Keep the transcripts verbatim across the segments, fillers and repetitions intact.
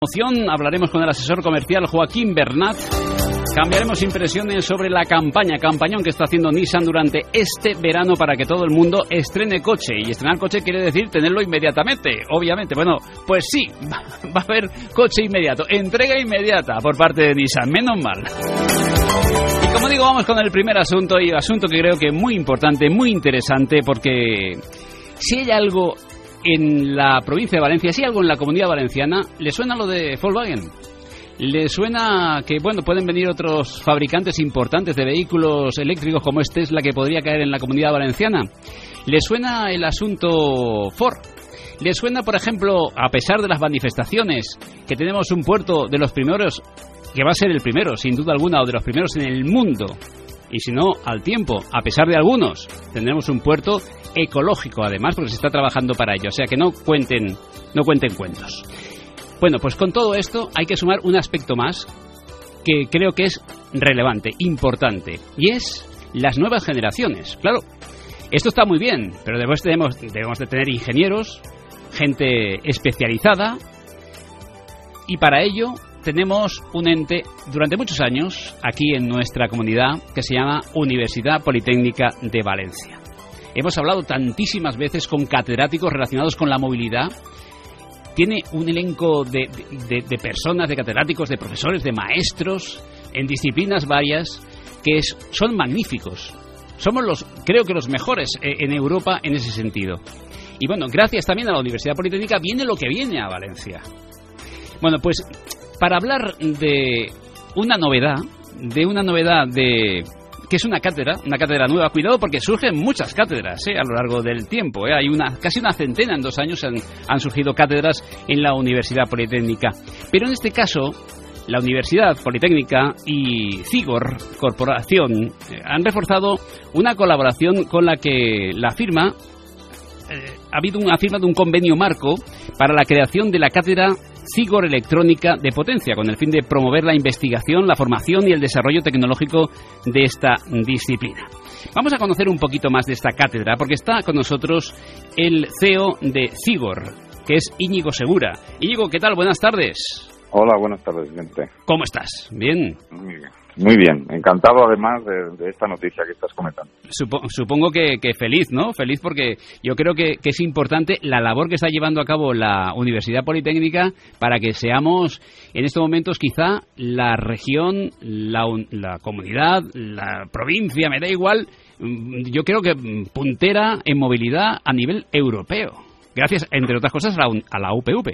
Hablaremos con el asesor comercial Joaquín Bernat. Cambiaremos impresiones sobre la campaña, campañón que está haciendo Nissan durante este verano para que todo el mundo estrene coche. Y estrenar coche quiere decir tenerlo inmediatamente, obviamente. Bueno, pues sí, va a haber coche inmediato, entrega inmediata por parte de Nissan, menos mal. Y como digo, vamos con el primer asunto, y asunto que creo que es muy importante, muy interesante, porque si hay algo en la provincia de Valencia, si hay algo en la Comunidad Valenciana, ¿le suena lo de Volkswagen? ¿Le suena que, bueno, pueden venir otros fabricantes importantes de vehículos eléctricos como es Tesla, que podría caer en la Comunidad Valenciana? ¿Le suena el asunto Ford? ¿Le suena, por ejemplo, a pesar de las manifestaciones, que tenemos un puerto de los primeros, que va a ser el primero, sin duda alguna, o de los primeros en el mundo? Y si no, al tiempo, a pesar de algunos, tendremos un puerto ecológico, además, porque se está trabajando para ello. O sea, que no cuenten, no cuenten cuentos. Bueno, pues con todo esto hay que sumar un aspecto más que creo que es relevante, importante, y es las nuevas generaciones. Claro, esto está muy bien, pero después debemos, debemos de tener ingenieros, gente especializada, y para ello tenemos un ente durante muchos años aquí en nuestra comunidad que se llama Universidad Politécnica de Valencia. Hemos hablado tantísimas veces con catedráticos relacionados con la movilidad. Tiene un elenco de, de, de personas, de catedráticos, de profesores, de maestros en disciplinas varias que es, son magníficos. Somos los, creo que los mejores en Europa en ese sentido. Y bueno, gracias también a la Universidad Politécnica viene lo que viene a Valencia. Bueno, pues para hablar de una novedad, de una novedad de que es una cátedra, una cátedra nueva. Cuidado, porque surgen muchas cátedras ¿eh? a lo largo del tiempo. ¿eh? Hay una casi una centena en dos años han, han surgido cátedras en la Universidad Politécnica. Pero en este caso, la Universidad Politécnica y Cigor Corporación eh, han reforzado una colaboración con la que la firma eh, ha habido una firma de un convenio marco para la creación de la cátedra Cigor Electrónica de Potencia, con el fin de promover la investigación, la formación y el desarrollo tecnológico de esta disciplina. Vamos a conocer un poquito más de esta cátedra, porque está con nosotros el C E O de Cigor, que es Íñigo Segura. Íñigo, ¿qué tal? Buenas tardes. Hola, buenas tardes, Vicente. ¿Cómo estás? ¿Bien? Muy bien. Muy bien, encantado además de, de esta noticia que estás comentando. Supo, supongo que, que feliz, ¿no? Feliz porque yo creo que, que es importante la labor que está llevando a cabo la Universidad Politécnica para que seamos en estos momentos quizá la región, la, la comunidad, la provincia, me da igual, yo creo que puntera en movilidad a nivel europeo. Gracias, entre otras cosas, a la, a la U P V.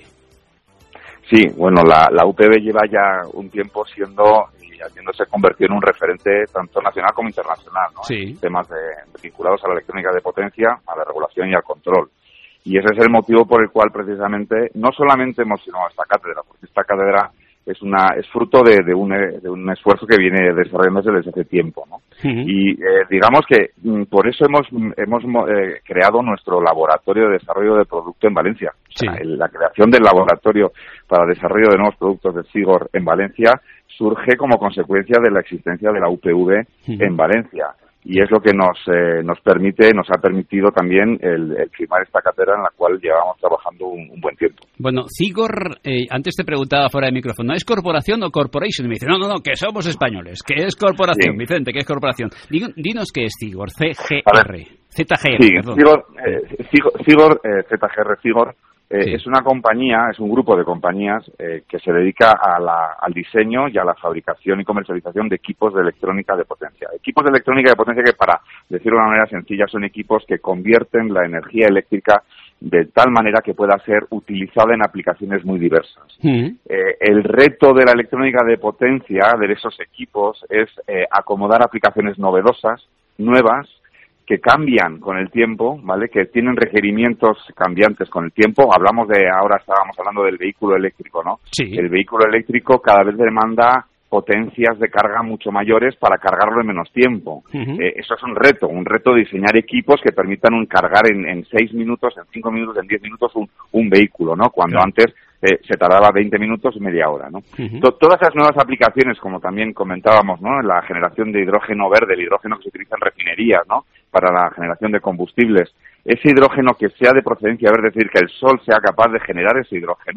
Sí, bueno, la, la U P V lleva ya un tiempo siendo y haciéndose convertir en un referente tanto nacional como internacional, ¿no? Sí. En temas de, vinculados a la electrónica de potencia, a la regulación y al control. Y ese es el motivo por el cual precisamente no solamente hemos firmado esta cátedra, porque esta cátedra es una es fruto de, de, un, de un esfuerzo que viene desarrollándose desde hace tiempo, ¿no? Uh-huh. Y eh, digamos que mm, por eso hemos hemos eh, creado nuestro laboratorio de desarrollo de producto en Valencia. Sí. O sea, la creación del laboratorio para desarrollo de nuevos productos de Cigor en Valencia surge como consecuencia de la existencia de la U P V uh-huh. en Valencia. Y es lo que nos eh, nos permite, nos ha permitido también el, el firmar esta cátedra en la cual llevamos trabajando un, un buen tiempo. Bueno, Cigor, eh, antes te preguntaba fuera de micrófono, ¿es corporación o corporation? Y me dice, no, no, no, que somos españoles, que es corporación, sí. Vicente, que es corporación. Dinos qué es Cigor, C G R, Z G R, sí, perdón. Cigor, eh, Cigor, Cigor eh, Z G R, Cigor, Eh, sí. Es una compañía, es un grupo de compañías eh, que se dedica a la, al diseño y a la fabricación y comercialización de equipos de electrónica de potencia. Equipos de electrónica de potencia que, para decirlo de una manera sencilla, son equipos que convierten la energía eléctrica de tal manera que pueda ser utilizada en aplicaciones muy diversas. Uh-huh. Eh, el reto de la electrónica de potencia, de esos equipos, es eh, acomodar aplicaciones novedosas, nuevas, que cambian con el tiempo, ¿vale? Que tienen requerimientos cambiantes con el tiempo. Hablamos de, ahora estábamos hablando del vehículo eléctrico, ¿no? Sí. El vehículo eléctrico cada vez demanda potencias de carga mucho mayores para cargarlo en menos tiempo. Uh-huh. Eh, eso es un reto, un reto de diseñar equipos que permitan un cargar en, en seis minutos, en cinco minutos, en diez minutos un, un vehículo, ¿no? Cuando claro. antes eh, se tardaba veinte minutos y media hora, ¿no? Uh-huh. To- todas esas nuevas aplicaciones, como también comentábamos, ¿no? La generación de hidrógeno verde, el hidrógeno que se utiliza en refinerías, ¿no? Para la generación de combustibles. Ese hidrógeno que sea de procedencia verde, es decir, que el sol sea capaz de generar ese hidrógeno,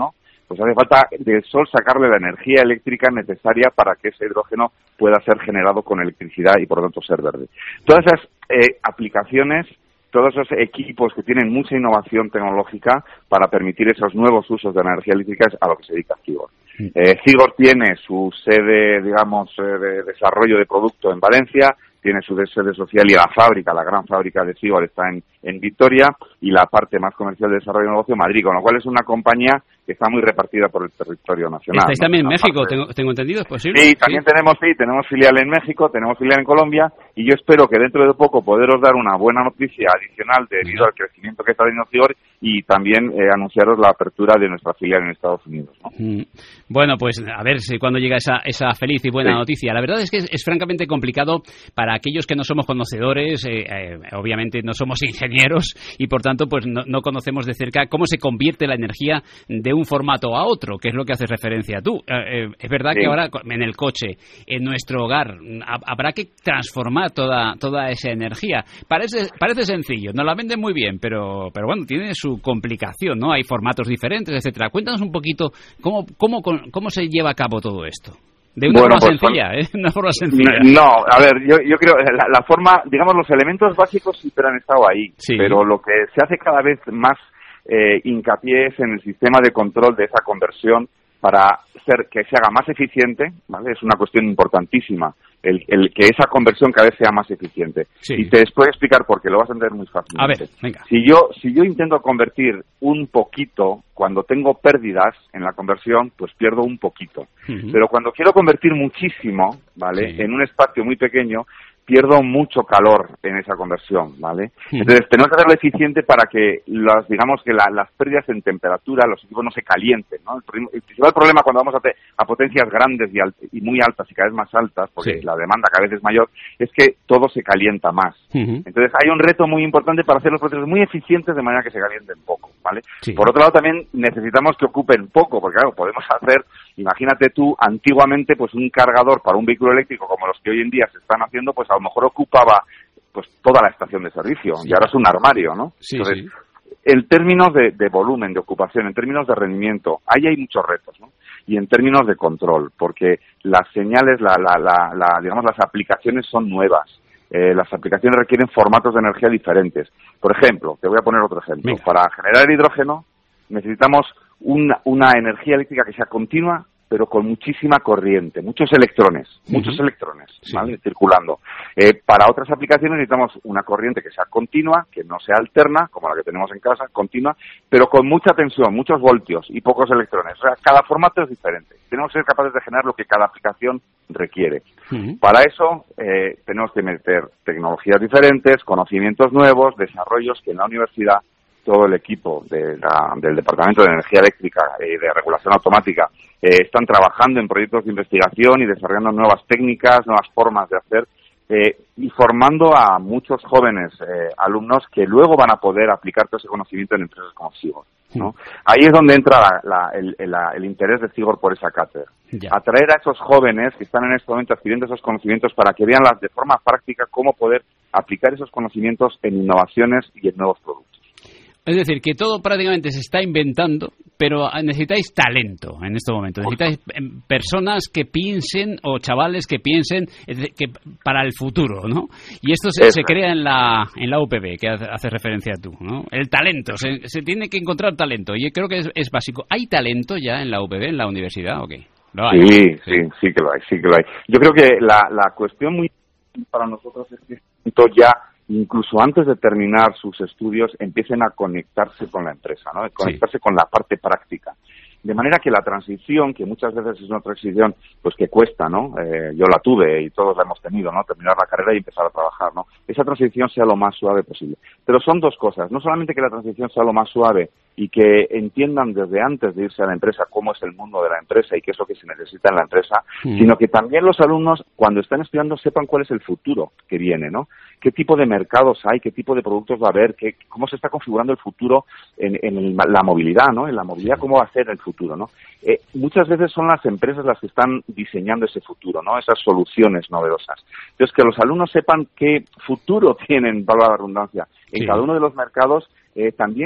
pues hace falta del sol sacarle la energía eléctrica necesaria para que ese hidrógeno pueda ser generado con electricidad y por lo tanto ser verde. Todas esas eh, aplicaciones, todos esos equipos que tienen mucha innovación tecnológica para permitir esos nuevos usos de la energía eléctrica es a lo que se dedica Cigor. Eh, Cigor tiene su sede, digamos, eh, de desarrollo de producto en Valencia, tiene su sede social y la fábrica, la gran fábrica de Cigor está en, en Vitoria, y la parte más comercial de desarrollo de negocio en Madrid, con lo cual es una compañía que está muy repartida por el territorio nacional. ¿Estáis ¿no? también en Una México? parte... ¿Tengo, tengo entendido? ¿Es posible? Sí, también ¿Sí? tenemos, sí, tenemos filial en México, tenemos filial en Colombia, y yo espero que dentro de poco poderos dar una buena noticia adicional debido al crecimiento que está teniendo Cigor, y también eh, anunciaros la apertura de nuestra filial en Estados Unidos, ¿no? Mm. Bueno, pues a ver si cuando llega esa, esa feliz y buena sí. noticia. La verdad es que es, es francamente complicado para aquellos que no somos conocedores, eh, eh, obviamente no somos ingenieros y por tanto pues no, no conocemos de cerca cómo se convierte la energía de un formato a otro, que es lo que haces referencia tú. Eh, eh, es verdad sí. que ahora en el coche, en nuestro hogar, ha, habrá que transformar toda toda esa energía. Parece parece sencillo, nos la venden muy bien, pero pero bueno, tiene su complicación, ¿no? Hay formatos diferentes, etcétera. Cuéntanos un poquito cómo cómo cómo se lleva a cabo todo esto. De una bueno, forma pues, sencilla, ¿eh? Una forma sencilla. No, a ver, yo, yo creo la, la forma, digamos, los elementos básicos siempre han estado ahí, sí. pero lo que se hace cada vez más eh, hincapié es en el sistema de control de esa conversión para ser que se haga más eficiente, ¿vale? Es una cuestión importantísima, el, el que esa conversión cada vez sea más eficiente. Sí. Y te puedo explicar por qué, lo vas a entender muy fácilmente. A ver, venga. Si yo, si yo intento convertir un poquito, cuando tengo pérdidas en la conversión, pues pierdo un poquito. Uh-huh. Pero cuando quiero convertir muchísimo, ¿vale? Sí. En un espacio muy pequeño, pierdo mucho calor en esa conversión, ¿vale? Uh-huh. Entonces, tenemos que hacerlo eficiente para que, las, digamos, que la, las pérdidas en temperatura, los equipos no se calienten, ¿no? El, el principal problema cuando vamos a, te, a potencias grandes y, alt, y muy altas y cada vez más altas, porque sí. la demanda cada vez es mayor, es que todo se calienta más. Uh-huh. Entonces, hay un reto muy importante para hacer los procesos muy eficientes de manera que se calienten poco, ¿vale? Sí. Por otro lado, también necesitamos que ocupen poco, porque claro, podemos hacer, imagínate tú, antiguamente, pues un cargador para un vehículo eléctrico como los que hoy en día se están haciendo, pues a lo mejor ocupaba pues toda la estación de servicio, sí. y ahora es un armario, ¿no? Sí, Entonces, sí. en términos de, de volumen, de ocupación, en términos de rendimiento, ahí hay muchos retos, ¿no? Y en términos de control, porque las señales, la, la, la, la digamos, las aplicaciones son nuevas. Eh, las aplicaciones requieren formatos de energía diferentes. Por ejemplo, te voy a poner otro ejemplo. Venga. Para generar hidrógeno necesitamos una, una energía eléctrica que sea continua, pero con muchísima corriente, muchos electrones, uh-huh. muchos electrones, sí. ¿vale? Circulando. Eh, para otras aplicaciones necesitamos una corriente que sea continua, que no sea alterna, como la que tenemos en casa, continua, pero con mucha tensión, muchos voltios y pocos electrones. O sea, cada formato es diferente. Tenemos que ser capaces de generar lo que cada aplicación requiere. Uh-huh. Para eso eh, tenemos que meter tecnologías diferentes, conocimientos nuevos, desarrollos que en la universidad todo el equipo de la, del Departamento de Energía Eléctrica y de Regulación Automática eh, están trabajando en proyectos de investigación y desarrollando nuevas técnicas, nuevas formas de hacer eh, y formando a muchos jóvenes eh, alumnos que luego van a poder aplicar todo ese conocimiento en empresas como Cigor, ¿no? Sí. Ahí es donde entra la, la, el, el, el interés de Cigor por esa cátedra. Ya. Atraer a esos jóvenes que están en este momento adquiriendo esos conocimientos para que vean las, de forma práctica cómo poder aplicar esos conocimientos en innovaciones y en nuevos productos. Es decir, que todo prácticamente se está inventando, pero necesitáis talento en este momento. Necesitáis personas que piensen, o chavales que piensen que para el futuro, ¿no? Y esto se, se crea en la en la U P B, que hace referencia tú, ¿no? El talento, se, se tiene que encontrar talento, y creo que es, es básico. ¿Hay talento ya en la U P B, en la universidad, o qué? ¿Lo hay? Sí, sí, sí que lo hay, sí que lo hay. Yo creo que la, la cuestión muy para nosotros es que ya incluso antes de terminar sus estudios, empiecen a conectarse con la empresa, ¿no? Conectarse sí. con la parte práctica. De manera que la transición, que muchas veces es una transición pues que cuesta, ¿no? Eh, yo la tuve y todos la hemos tenido, ¿no? Terminar la carrera y empezar a trabajar, ¿no? Esa transición sea lo más suave posible. Pero son dos cosas. No solamente que la transición sea lo más suave y que entiendan desde antes de irse a la empresa cómo es el mundo de la empresa y qué es lo que se necesita en la empresa, mm. sino que también los alumnos, cuando están estudiando, sepan cuál es el futuro que viene, ¿no? Qué tipo de mercados hay, qué tipo de productos va a haber, qué, cómo se está configurando el futuro en, en el, la movilidad, ¿no? En la movilidad, cómo va a ser el futuro, ¿no? Eh, muchas veces son las empresas las que están diseñando ese futuro, ¿no? Esas soluciones novedosas. Entonces, que los alumnos sepan qué futuro tienen, valga la redundancia, en sí. cada uno de los mercados, eh, también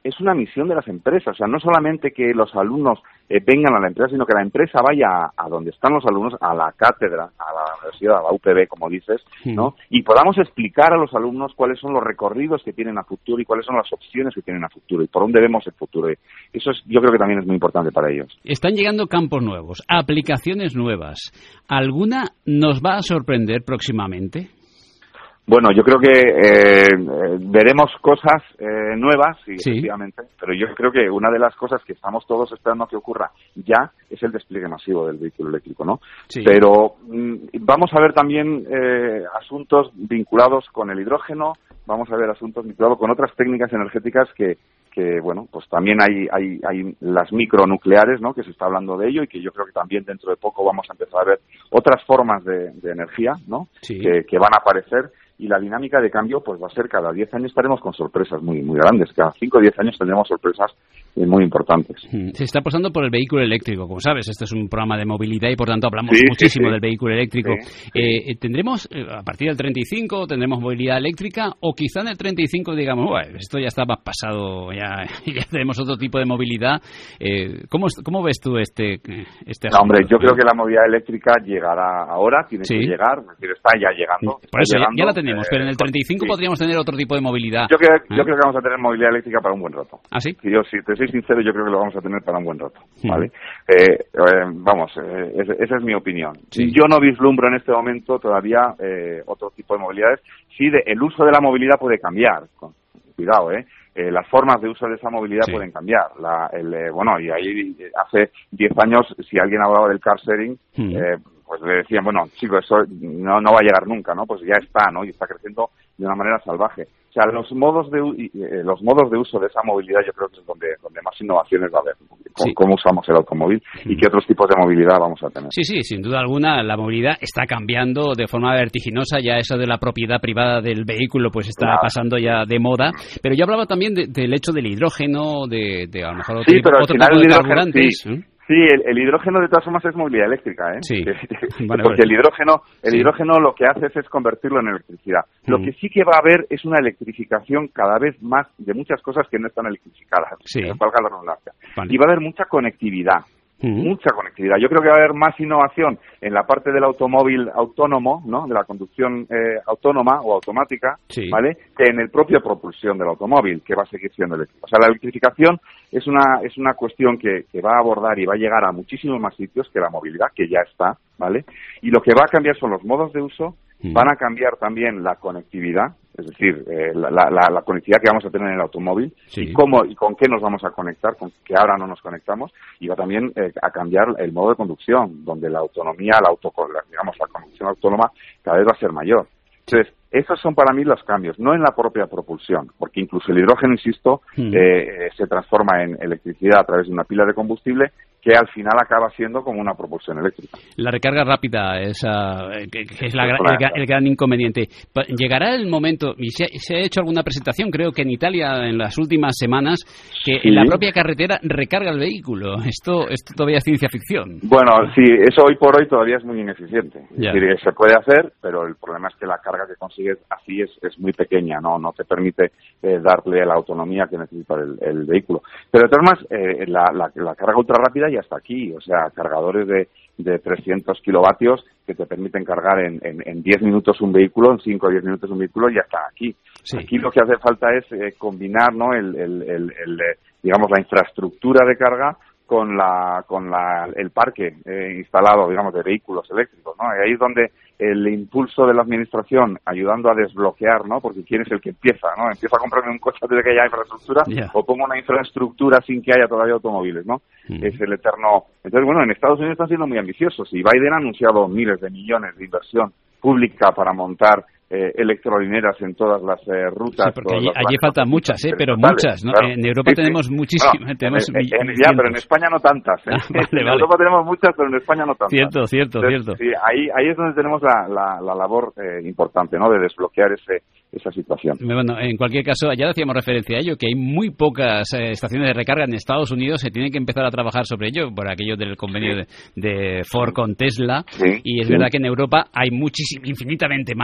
es una misión de las empresas. O sea, no solamente que los alumnos eh, vengan a la empresa, sino que la empresa vaya a, a donde están los alumnos, a la cátedra, a la universidad, a la U P B, como dices, ¿no? Sí. Y podamos explicar a los alumnos cuáles son los recorridos que tienen a futuro y cuáles son las opciones que tienen a futuro y por dónde vemos el futuro. Y eso es, yo creo que también es muy importante para ellos. Están llegando campos nuevos, aplicaciones nuevas. ¿Alguna nos va a sorprender próximamente? Bueno, yo creo que eh, veremos cosas eh, nuevas, sí, sí, efectivamente, pero yo creo que una de las cosas que estamos todos esperando que ocurra ya es el despliegue masivo del vehículo eléctrico, ¿no? Sí. Pero mm, vamos a ver también eh, asuntos vinculados con el hidrógeno, vamos a ver asuntos vinculados con otras técnicas energéticas que, que bueno, pues también hay, hay, hay las micronucleares, ¿no? Que se está hablando de ello y que yo creo que también dentro de poco vamos a empezar a ver otras formas de, de energía, ¿no? Sí. Que, que van a aparecer. Y la dinámica de cambio pues va a ser cada diez años estaremos con sorpresas muy muy grandes. Cada cinco o diez años tendremos sorpresas eh, muy importantes. Se está apostando por el vehículo eléctrico. Como sabes, este es un programa de movilidad y por tanto hablamos sí, muchísimo sí, sí. del vehículo eléctrico. Sí, eh, sí. ¿Tendremos eh, a partir del treinta y cinco tendremos movilidad eléctrica o quizá en el treinta y cinco digamos, bueno, esto ya estaba pasado, ya, ya tenemos otro tipo de movilidad? Eh, ¿cómo, ¿Cómo ves tú este este no, hombre, yo creo que la movilidad eléctrica llegará ahora, tiene sí. que llegar, es decir, está ya llegando. Por eso llegando. ya, ya la tenemos. Tenemos, pero en el treinta y cinco sí. podríamos tener otro tipo de movilidad. Yo creo, ¿eh? yo creo que vamos a tener movilidad eléctrica para un buen rato. ¿Ah, sí? Si yo, si te soy sincero, yo creo que lo vamos a tener para un buen rato, ¿vale? Mm. Eh, eh, vamos, eh, esa, esa es mi opinión. Sí. Yo no vislumbro en este momento todavía eh, otro tipo de movilidades. Sí, de, el uso de la movilidad puede cambiar. Cuidado, ¿eh? Eh, las formas de uso de esa movilidad sí. pueden cambiar. La, el, eh, bueno, y ahí hace diez años, si alguien hablaba del car sharing, mm. eh, pues le decían, bueno, chicos, eso no, no va a llegar nunca, ¿no? Pues ya está, ¿no? Y está creciendo de una manera salvaje. O sea, los modos de eh, los modos de uso de esa movilidad yo creo que es donde, donde más innovaciones va a haber, ¿no? Con, sí. Cómo usamos el automóvil sí. y qué otros tipos de movilidad vamos a tener. Sí, sí, sin duda alguna la movilidad está cambiando de forma vertiginosa, ya eso de la propiedad privada del vehículo pues está claro. pasando ya de moda, pero yo hablaba también de, del hecho del hidrógeno, de, de a lo mejor otro, sí, pero otro al final tipo de el carburantes. Sí. ¿eh? Sí, el, el hidrógeno de todas formas es movilidad eléctrica, ¿eh? Sí. Vale, porque vale. el hidrógeno, el sí. hidrógeno lo que hace es convertirlo en electricidad. Mm. Lo que sí que va a haber es una electrificación cada vez más de muchas cosas que no están electrificadas, sí. que valga la redundancia. Vale. Y va a haber mucha conectividad. Mm. Mucha conectividad. Yo creo que va a haber más innovación en la parte del automóvil autónomo, ¿no? De la conducción eh, autónoma o automática, sí. ¿vale? Que en el propio propulsión del automóvil, que va a seguir siendo eléctrico. O sea, la electrificación es una es una cuestión que, que va a abordar y va a llegar a muchísimos más sitios que la movilidad, que ya está, ¿vale? Y lo que va a cambiar son los modos de uso, mm. van a cambiar también la conectividad, es decir, eh, la, la, la conectividad que vamos a tener en el automóvil sí. y cómo y con qué nos vamos a conectar, con que ahora no nos conectamos, y va también eh, a cambiar el modo de conducción, donde la autonomía, la auto, digamos, la conducción autónoma cada vez va a ser mayor. Entonces, esos son para mí los cambios, no en la propia propulsión, porque incluso el hidrógeno, insisto, mm. eh, se transforma en electricidad a través de una pila de combustible que al final acaba siendo como una propulsión eléctrica. La recarga rápida es, uh, que, que es la, el, el gran inconveniente. Llegará el momento, y se, se ha hecho alguna presentación, creo que en Italia en las últimas semanas, que sí. en la propia carretera recarga el vehículo. Esto, esto todavía es ciencia ficción. Bueno, sí, eso hoy por hoy todavía es muy ineficiente. Ya. Es decir, se puede hacer, pero el problema es que la carga que consigues así es, es muy pequeña, no no te permite eh, darle la autonomía que necesita el, el vehículo. Pero de todas formas, eh, la, la, la carga ultra rápida ya está aquí, o sea, cargadores de, de trescientos kilovatios que te permiten cargar en, en, en diez minutos un vehículo, en cinco o diez minutos un vehículo, ya está aquí. Sí. Aquí lo que hace falta es eh, combinar, ¿no? el, el, el, el eh, digamos, la infraestructura de carga con la con la el parque eh, instalado, digamos, de vehículos eléctricos, ¿no? Y ahí es donde el impulso de la administración ayudando a desbloquear, ¿no? Porque quién es el que empieza, ¿no? Empiezo a comprarme un coche antes de que haya infraestructura yeah. o pongo una infraestructura sin que haya todavía automóviles, ¿no? Mm. Es el eterno. Entonces, bueno, en Estados Unidos están siendo muy ambiciosos y Biden ha anunciado miles de millones de inversión pública para montar Eh, electrolineras en todas las eh, rutas. Sí, porque allí, allí faltan muchas, ¿eh? Pero muchas, ¿no? Claro. En Europa sí, tenemos sí. muchísimas. No, tenemos en, en, ya, pero en España no tantas. ¿eh? Ah, vale, en vale. Europa tenemos muchas, pero en España no tantas. Cierto, cierto, Entonces, cierto. Sí, ahí, ahí es donde tenemos la, la, la labor eh, importante, ¿no? De desbloquear ese esa situación. Bueno, en cualquier caso, ya hacíamos referencia a ello, que hay muy pocas eh, estaciones de recarga en Estados Unidos, se tiene que empezar a trabajar sobre ello, por aquello del convenio sí. de, de Ford con Tesla, sí. y es sí. verdad que en Europa hay muchísimo, infinitamente más que en,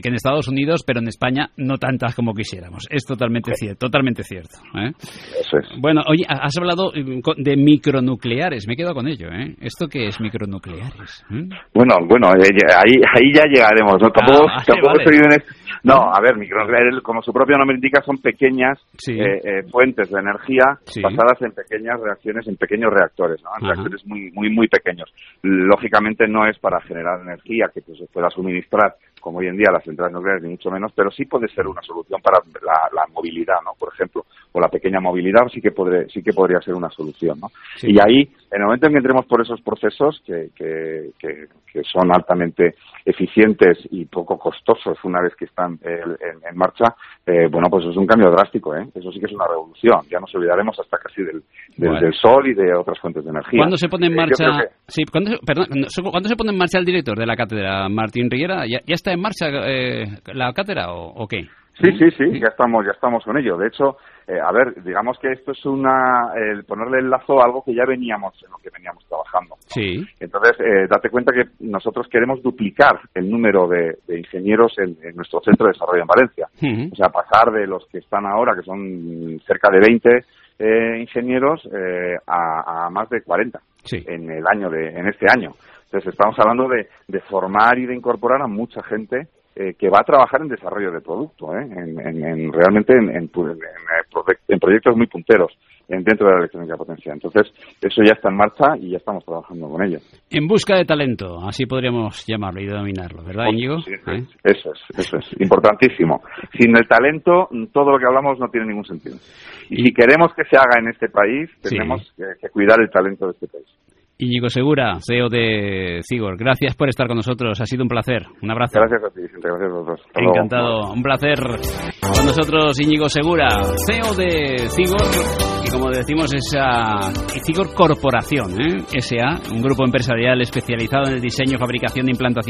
que en Estados Unidos, pero en España no tantas como quisiéramos. Es totalmente sí. cierto, totalmente cierto. ¿eh? Eso es. Bueno, oye, has hablado de micronucleares, me he quedado con ello, ¿eh? ¿Esto qué es micronucleares? ¿Eh? Bueno, bueno, eh, ahí ahí ya llegaremos, ¿no? Tampoco, ah, vale, tampoco vale. estoy en esto. No, a ver, micronucleares, como su propio nombre indica, son pequeñas sí. eh, eh, fuentes de energía sí. basadas en pequeñas reacciones, en pequeños reactores, ¿no? En Ajá. reactores muy, muy, muy pequeños. Lógicamente no es para generar energía que pues, se pueda suministrar, como hoy en día, las centrales nucleares, ni mucho menos, pero sí puede ser una solución para la, la movilidad, ¿no? Por ejemplo, o la pequeña movilidad sí que podré, sí que podría ser una solución, ¿no? Sí. Y ahí, en el momento en que entremos por esos procesos que, que, que, que son altamente eficientes y poco costosos una vez que están eh, en, en marcha, eh, bueno, pues es un cambio drástico, ¿eh? Eso sí que es una revolución. Ya nos olvidaremos hasta casi del, del, bueno. del sol y de otras fuentes de energía. ¿Cuándo se pone en marcha? Eh, que... Sí, ¿cuándo, perdón, ¿cuándo se pone en marcha el director de la cátedra, Martín Riera? ¿Ya, ya está en marcha eh, la cátedra o, o qué? Sí, sí, sí, ya estamos, ya estamos con ello. De hecho, eh, a ver, digamos que esto es una, el ponerle el lazo a algo que ya veníamos, en lo que veníamos trabajando, ¿no? Sí. Entonces, eh, date cuenta que nosotros queremos duplicar el número de, de ingenieros en, en nuestro centro de desarrollo en Valencia. Uh-huh. O sea, pasar de los que están ahora, que son cerca de veinte eh, ingenieros, eh, a, a más de cuarenta sí. en el año de, en este año. Entonces, estamos hablando de, de formar y de incorporar a mucha gente Eh, que va a trabajar en desarrollo de producto, ¿eh? en, en, en realmente en, en, en, en proyectos muy punteros en, dentro de la electrónica de potencia. Entonces, eso ya está en marcha y ya estamos trabajando con ello. En busca de talento, así podríamos llamarlo y denominarlo, ¿verdad, Íñigo? Sí, sí, ¿Eh? Eso es, eso es, importantísimo. Sin el talento, todo lo que hablamos no tiene ningún sentido. Y, y si queremos que se haga en este país, tenemos sí. que, que cuidar el talento de este país. Íñigo Segura, C E O de Cigor, gracias por estar con nosotros, ha sido un placer, un abrazo. Gracias a ti, Vicente, gracias a vosotros. Hasta Encantado, luego. Un placer con nosotros Íñigo Segura, C E O de Cigor, y como decimos esa Cigor Corporación, ¿eh? S A, un grupo empresarial especializado en el diseño, fabricación e implantación